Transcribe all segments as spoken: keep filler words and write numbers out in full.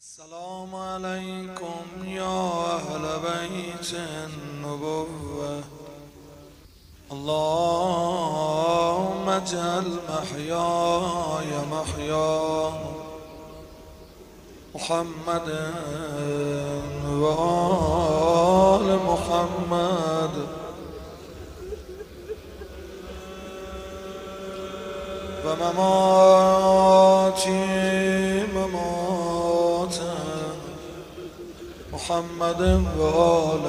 السلام عليكم يا أهل بيت النبوة. اللهم اجعل محياي محيا محمد وآل محمد ومماتي ممات محمد وآل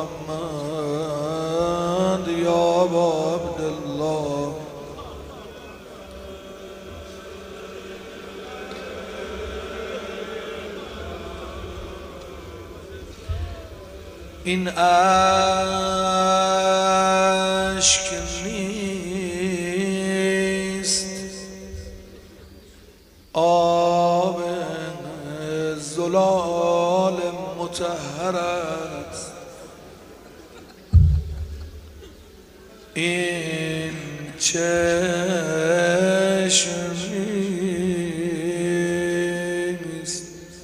محمد يا أبا عبد الله. این اشک نیست آب زلال مطهر است، این چشم نیست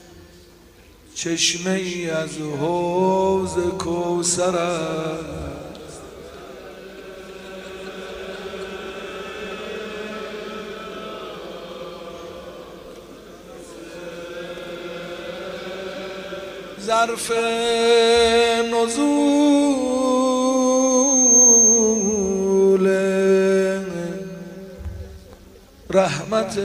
چشمه ای از حوض کوثر است. ظرف نزول رحمت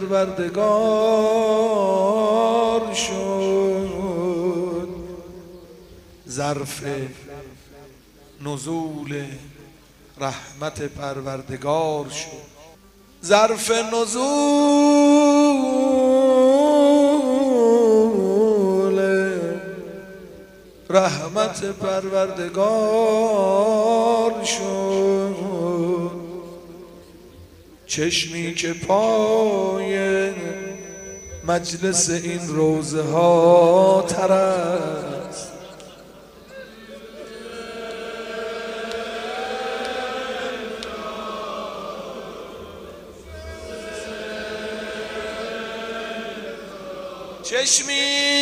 پروردگار شد، ظرف نزول رحمت پروردگار شد، ظرف نزول رحمت پروردگار شد. چشمی که پای مجلس این روضه ها تر است، چشمی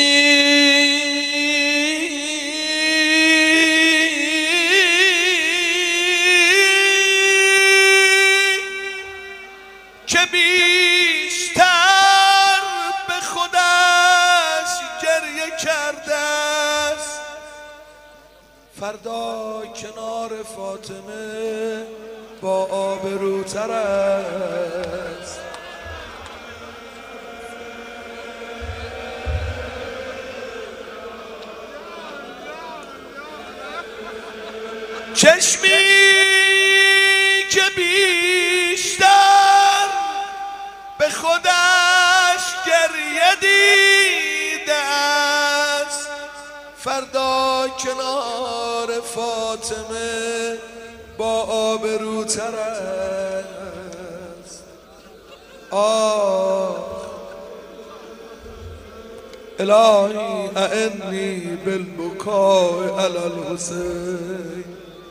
که بیشتر به خودش گریه کرده است، فردا کنار فاطمه با آبروتر است. چشمی که بیشتر به خودش گریه دیده است، فردا کنار فاطمه با آبروتر است. آه الهی اعنی بالبکاء علی الحسین.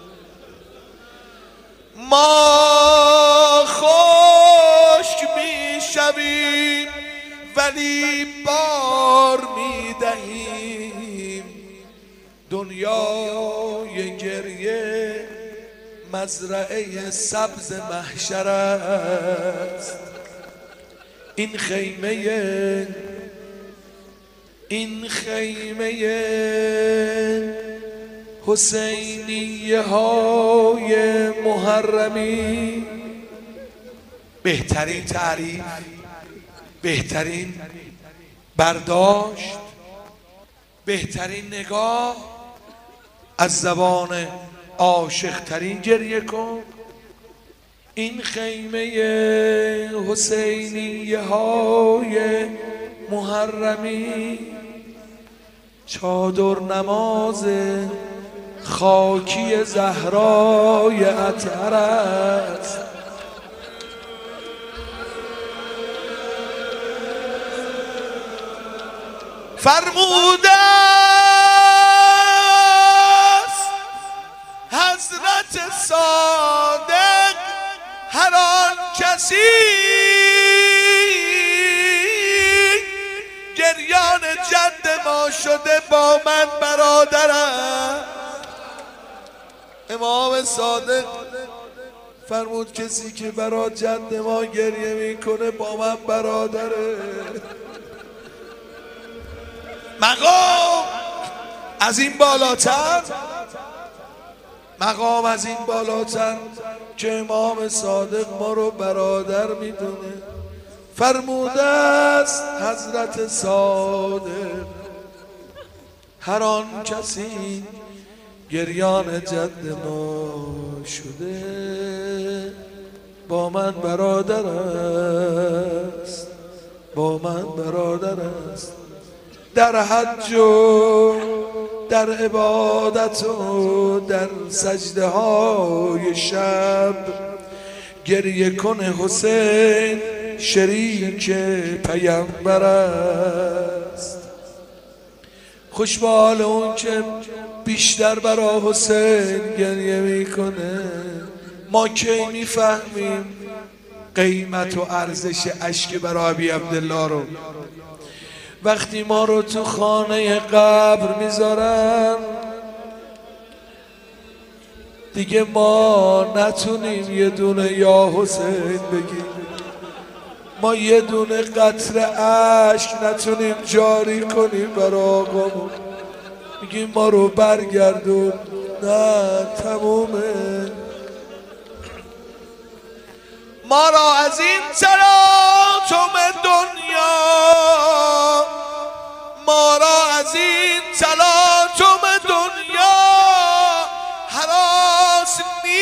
ما خشک می شویم ولی بار می دهیم، دنیای گریه مزرعه سبز محشر است. این خیمه این خیمه حسینیه های محرمی، بهترین تعریف، بهترین برداشت، بهترین نگاه از زبان عاشق ترین گریه کن. این خیمه حسینیه های محرمی چادر نماز خاکی زهرای اطهر است. فرموده است حضرت صادق هر آن کسی گریان جد ما شده با من برادرم. امام صادق فرمود کسی که برا جد ما گریه میکنه با من برادره. مقام از این بالاتر، مقام از این بالاتر که امام صادق ما رو برادر میدونه. فرموده است حضرت صادق هر آن کسی گریان جد ما شده با من برادر است، با من برادر است. در حج و در عبادت و در سجده های شب گریه کنه حسین شریک پیامبر است. خوش به حال اون که بیشتر برا حسین گریه میکنه. ما کی میفهمیم قیمت و ارزش اشک برا ابی عبدالله رو؟ وقتی ما رو تو خانه قبر میذارن دیگه ما نتونیم یه دونه یا حسین بگیم، ما یه دونه قطره اشک نتونیم جاری کنیم برای آقامون. میگیم ما رو برگردون، نه تمومه. ما را از این تلاطم دنیا، ما را از این تلاطم دنیا هراس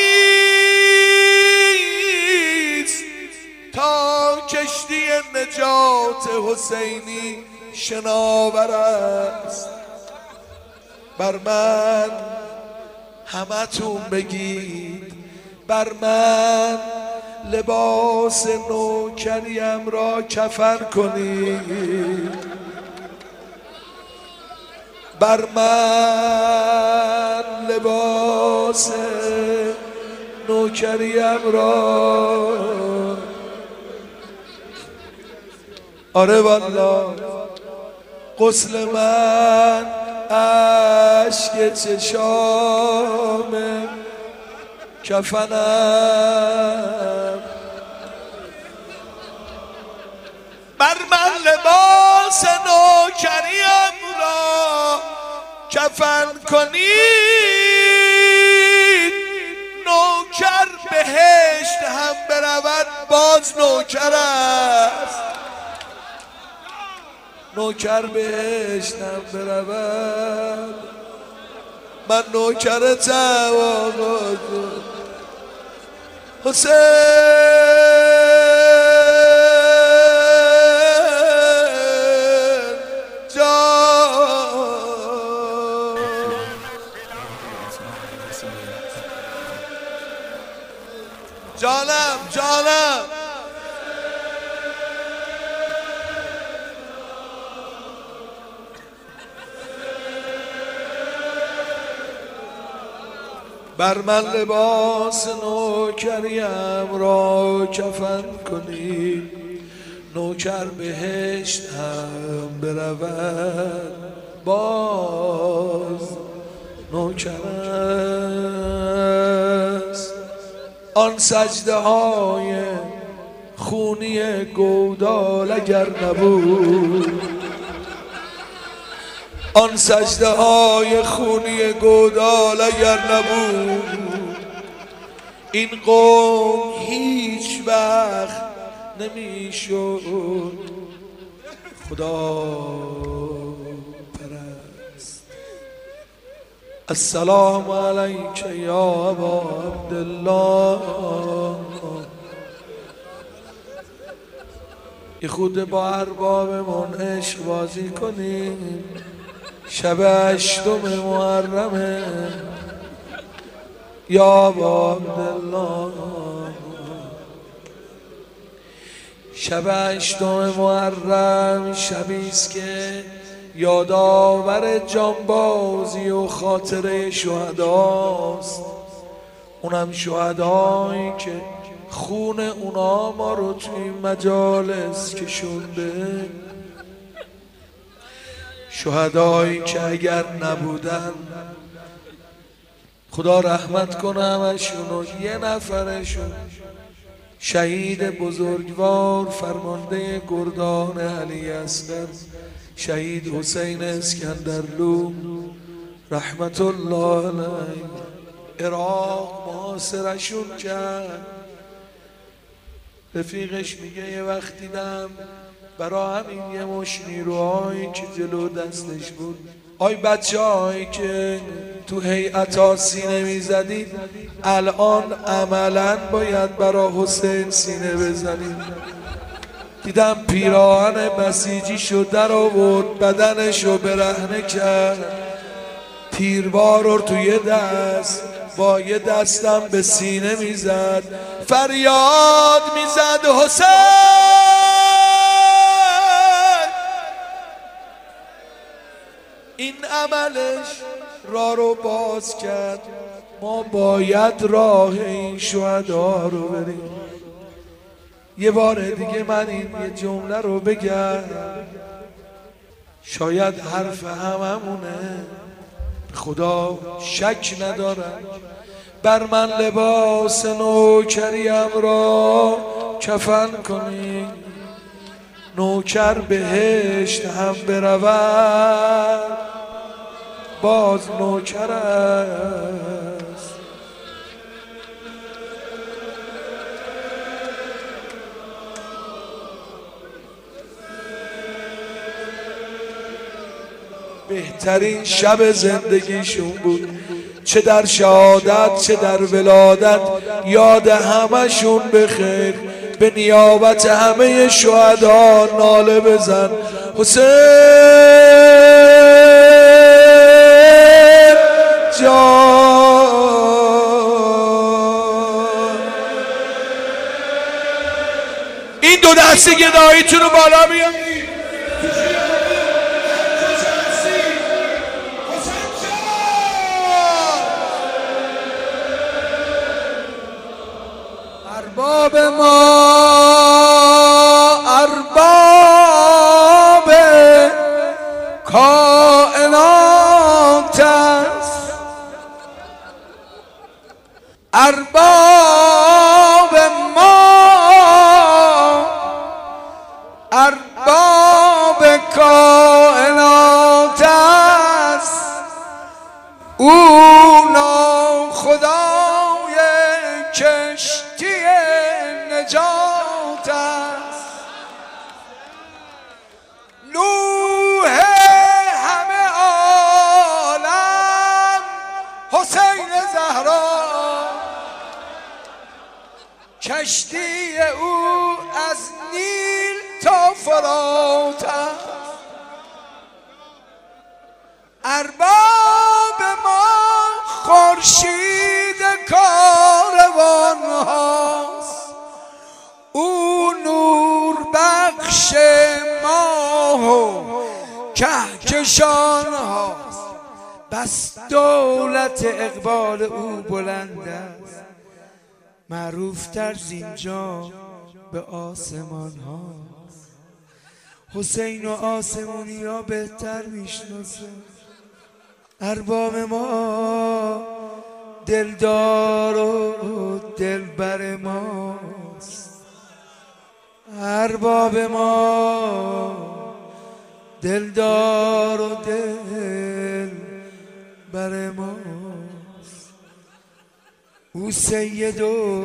نیست تا کشتی نجات حسینی شناور است. بر من همتون بگید، بر من لباس نوکریم را کفن کنید، بر من لباس نوکریم را. آره والله غسل من اشک چشام کفنم، بر من لباس نوکریم را کفن کنید. نوکر بهشت هم برود باز نوکر است، نوکر بهشت هم برود من نوکرتم آقا جون. حسین جان، جانم جانم بر من لباس نوکریم را کفن کنید. نوکر بهشت هم برود باز نوکر است. آن سجده های خونی گودال اگر نبود، آن سجده های خونی گودال اگر نبود، این قوم هیچ وقت نمیشد خدا پرست. السلام علیک یا ابا عبدالله. یه خود با اربابمون عشق بازی کنیم. شب هشتم محرمه یا ابا عبدالله، شب هشتم محرم شبیست که یادآور جانبازی و خاطره شهداست. اونم شهدایی که خون اونا ما رو توی مجالس کشونده. شهدایی که اگر نبودن خدا رحمت کنه همشونو، یه نفرشون شهید بزرگوار فرمانده گردان علی اصغر شهید حسین اسکندرلو رحمت الله علیه عراق محاصرشون کرد. رفیقش میگه یه وقت دیدم برا همین یه مش نیروهایی که جلو دستش بود، آی بچه هایی که تو هیئتا سینه میزدید الان عملا باید برا حسین سینه بزنید. دیدم پیراهن بسیجیشو در آورد، بدنشو برهنه کرد، تیربار رو توی دست با یه دستم به سینه میزد، فریاد میزد حسین. این عملش راه رو باز کرد، ما باید راه این شهدا رو بریم. یه بار دیگه من این یه جمله رو بگم، شاید حرف هممونه، خدا شک ندارم. بر من لباس نوکریم را کفن کنی، نوکر بهشت هم برود باز نوکر است. بهترین شب زندگیشون بود، چه در شهادت چه در ولادت، یاد همشون بخیر. به نیابت همه شهدا ناله بزن حسین جان. این دو دستی گداییتون رو بالا بیارید. ارباب ما ارباب کائنات است، ارباب ما ارباب کائنات است، او ناخدای کشتی نجات است، نوح همه عالم حسین زهرا، کشتی او از نیل تا فرات است. ارباب ما خورشید کاروان هاست، او نور بخش ماه و کهکشان هاست، بس دولت اقبال او بلند است، معروف تر زینجا به آسمان هاست. حسین و آسمونی ها بهتر میشناسه. ارباب ما دلدار و دلبر ماست، ارباب ما دلدار و دلبر ماست، او سید و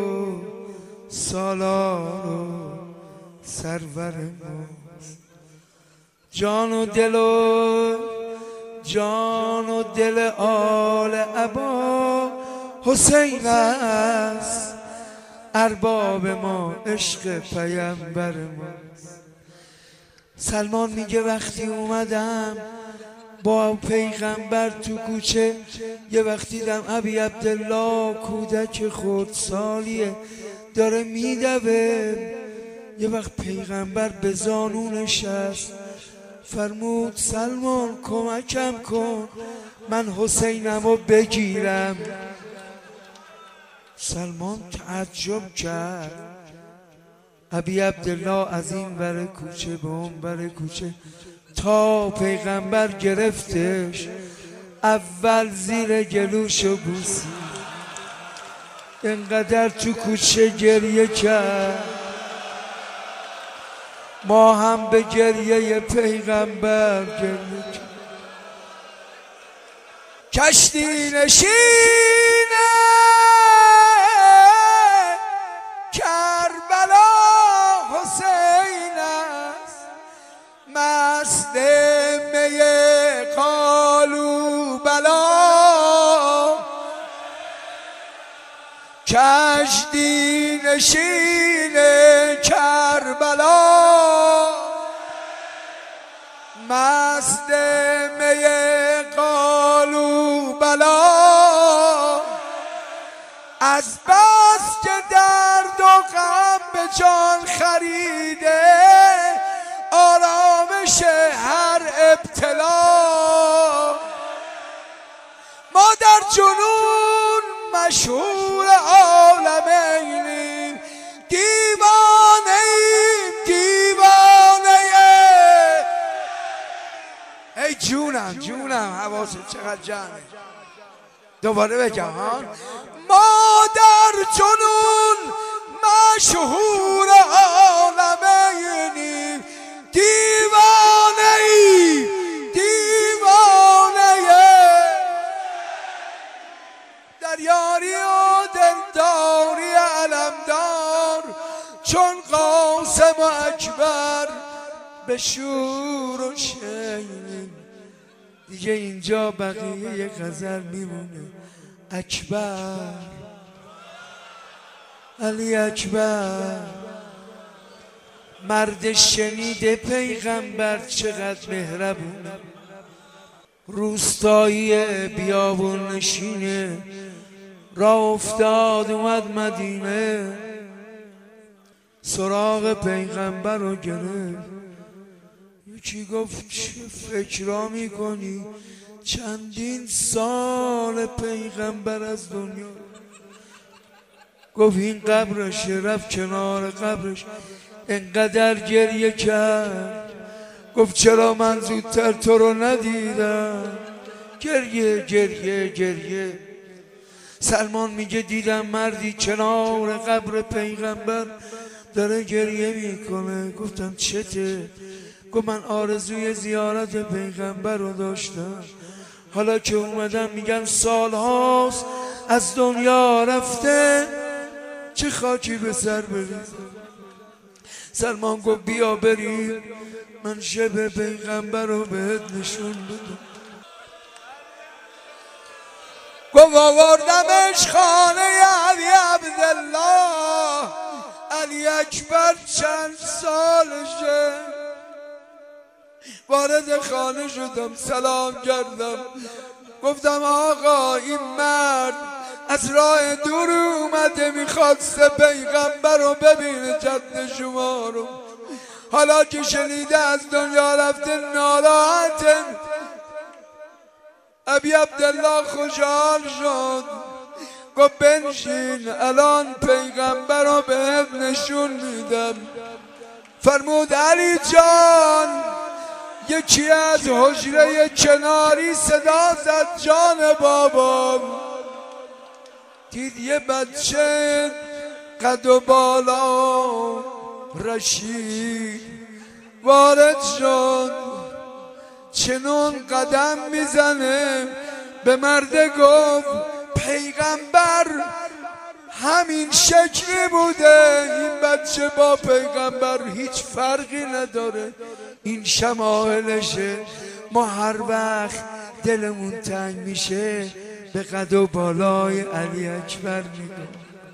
سالار و سرور ماست. جان و دل و جان و دل آل ابا حسین است، ارباب ما عشق پیامبر ماست. سلمان میگه وقتی اومدم با پیغمبر تو کوچه، یه وقتی دیدم ابی عبدالله کودک خردسالیه داره میدوه، یه وقت پیغمبر به زانونش است، فرمود سلمان کمکم کن من حسینمو بگیرم. سلمان تعجب کرد، ابی عبدالله از این ور کوچه به اون ور کوچه تا پیغمبر گرفتش اول زیر گلوشو بوسی، انقدر تو کوچه گریه کرد. ما هم به گریه پیغمبر گریه کرد. کشتی نشینه کربلا حسین است، مست می قالو بلا. کشتی نشینه کربلا مست می قالو بلا. از بس که درد و غم به جان خریده آرامش هر ابتلا. ما در جنون مشهور عالمینیم، دیوانه ایم دیوانه. ای جونم جونم حواست چقدر جمعه. دوباره بگم ها. ما در جنون مشهور عالمینیم، دیوانه ای دیوانه. در یاری و دلداری علمدار چون قاسم و اکبر به شور و شین. دیگه اینجا بقیه یه غزل میمونه. اکبر علی اکبر مرد شنیده پیغمبر چقدر مهربونه. روستایی بیابون نشینه راه افتاد اومد مدینه، سراغ پیغمبر رو گرفت. یکی گفت چه فکرا میکنی؟ چندین سال پیغمبر از دنیا. گفت این قبرش. رفت کنار قبرش انقدر گریه کرد. گفت چرا من زودتر تو رو ندیدم؟ گریه گریه گریه. سلمان میگه دیدم مردی کنار قبر پیغمبر داره گریه میکنه. گفتم چته؟ گفت من آرزوی زیارت پیغمبر رو داشتم، حالا که اومدم میگن سال هاست از دنیا رفته، چه خاکی به سر بریزم. سلمان گفت بیا بریم من شب پیغمبر رو بهت نشون بدم. گفت آوردمش خانه علی عبدالله. علی اکبر چند سالشه. وارد خانه شدم سلام کردم. گفتم آقا این مرد از راه دور اومده میخواسته پیغمبر رو ببینه، جد شما رو. حالا که شنیده از دنیا رفته ناراحته. ابی عبدالله خوشحال شد. گفت بنشین الان پیغمبر رو بهت نشون میدم. فرمود علی جان. یکی از حجره کناری صدا زد جان بابا. دید یه بچه قد و بالا رشید وارد شد، چنون قدم میزنه به مرده گفت پیغمبر همین شکلی بوده. این بچه با پیغمبر هیچ فرقی نداره، این شمایلشه. ما هر وقت دلمون تنگ میشه به قد و بالای علی اکبر میگم.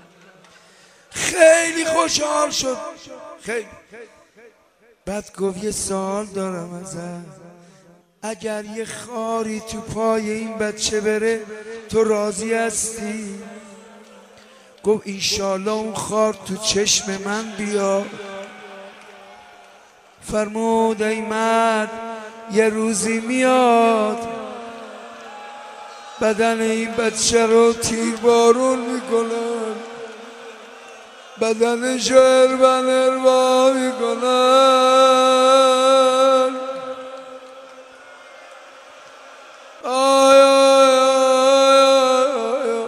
خیلی خوشحال شد خیلی. بعد گفت یه سوال دارم ازت، اگر یه خاری تو پای این بچه بره تو راضی هستی؟ گفت انشالله اون خار تو چشم من بیا. فرمود ای مرد یه روزی میاد بدن این بچه رو تیربارون میکنن، بدنش رو اربن اربا میکنن. آی آی آی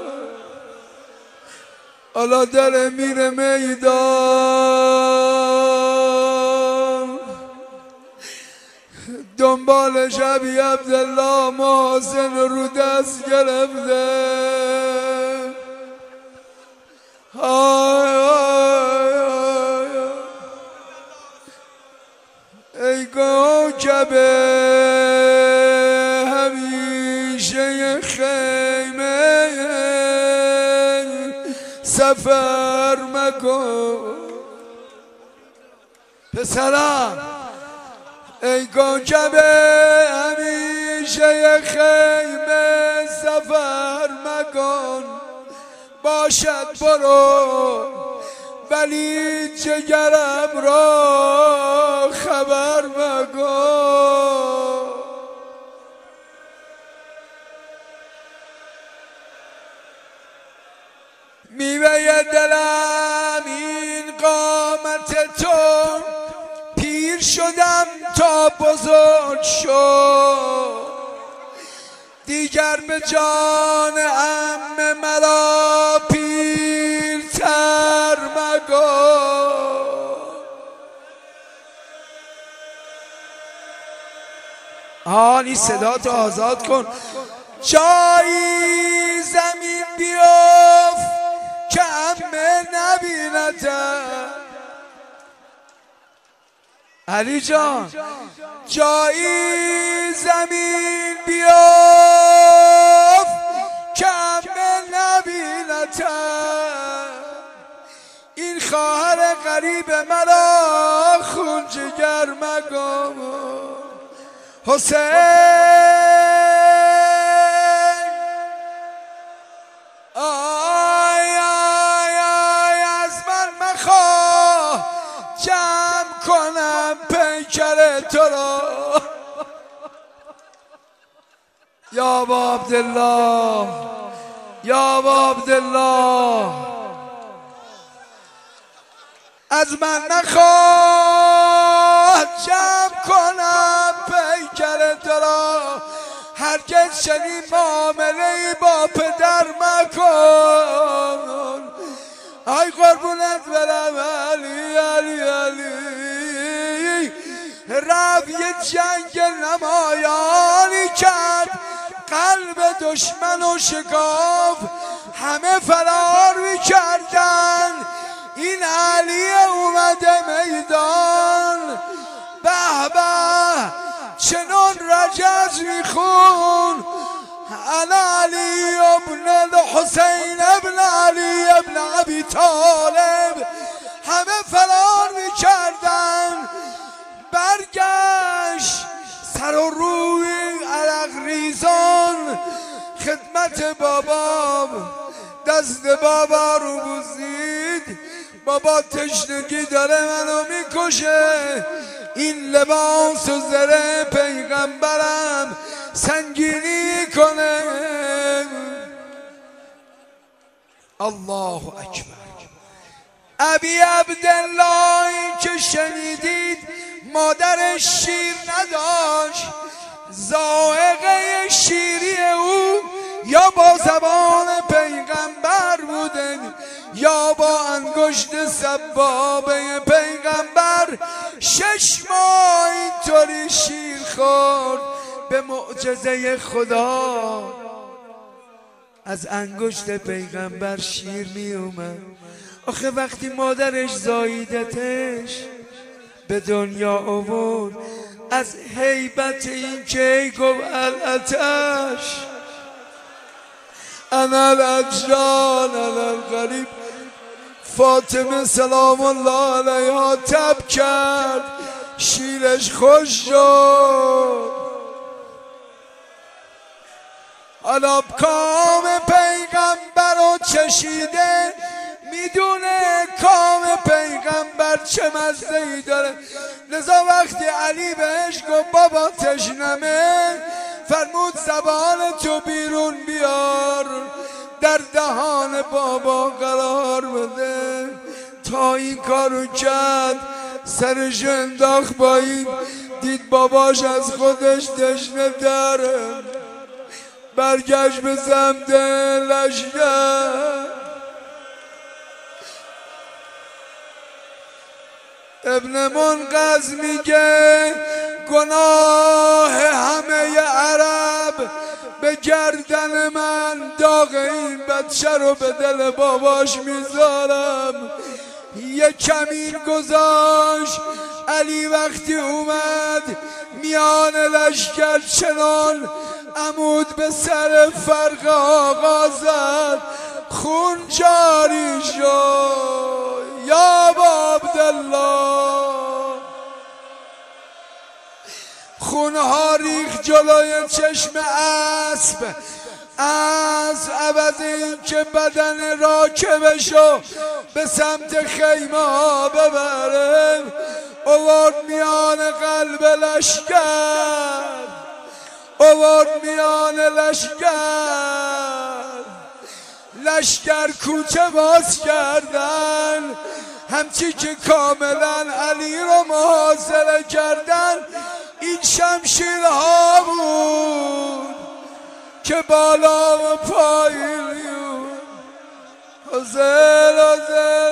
حالا داره میره میدان دنبال شبی عبدالله محسن رو دست گرفته آی آی آی ای کوکبه همیشه خیمه سفر مکن پسرم ای کوکبه همیشه خیمه سفر مکن باشد برو ولی جگرم را خبر مکن میوه دلم این قامت تو پیر شدم تا بزرگ شد دیگر به جان عم مرا پیرتر مگو آنی صدا تو آزاد کن جایی زمین بیفت که عمه نبیندم علی جان جایی زمین بیفت که عمه نبیندم این خواهر غریب مرا خون جگر مگم حسین آی آی آی از من مخواه جمع کنم پیکر تو را یا با عبدالله یا با عبدالله از من نخواه جمع کنم پیکر تو را هرگز چنین معامله با پدر مکن ای قربونت برم علی علی علی رفت یه جنگ نمایانی کرد قلب دشمن و شکاف همه فرار میکردن این علی اومده میدان به به چنان رجز میخون انا علی ابن الحسین ابن علی ابن ابی طالب همه فرار میکردن برگشت سر و روی عرق ریزان خدمت بابا دست بابا رو بوسید بابا تشنگی داره منو میکشه این لباس و زره پیغمبرم سنگینی کنه الله اکبر ابی عبدالله این که شنیدید مادرش شیر نداشت ذائقه شیری او یا با زبان پیغمبر بوده یا با انگشت سبابه پیغمبر شش ماه اینطوری شیر خورد به معجزه خدا از انگشت پیغمبر شیر می اومد آخه وقتی مادرش زاییدتش به دنیا آورد از هیبت این که گفت الاتش انا الادجال انا الغریب فاطمه سلام الله علیها تب کرد شیرش خوش شد حالا کام پیغمبر رو چشیده میدونه کام پیغمبر چه مزه ای داره لذا وقتی علی بهش گفت بابا تشنمه فرمود زبان تو بیرون بیار در دهان بابا قرار بده تا این کارو کرد سرش انداخت با این دید باباش از خودش تشنه داره برگشت به سمت لشکر. ابن منقذ میگه گناه همه عرب به گردن من، داغ این بچه رو به دل باباش میذارم. یه کمین گذاشت علی وقتی اومد میان لشکر، چنان عمود به سر فرق آقا زد، خون جاری شد. یا با عبدالله خونها ریخ جلوی چشم اسب. از عوض این که بدن راکبشو به سمت خیمه ها ببره، اوارد میان قلب لشکر، اوارد میان لشکر. لشکر کوچه باز کردن، همچی که کاملا علی رو محاصره کردن. این شمشیرها بود که بالا و پایین حسین حسین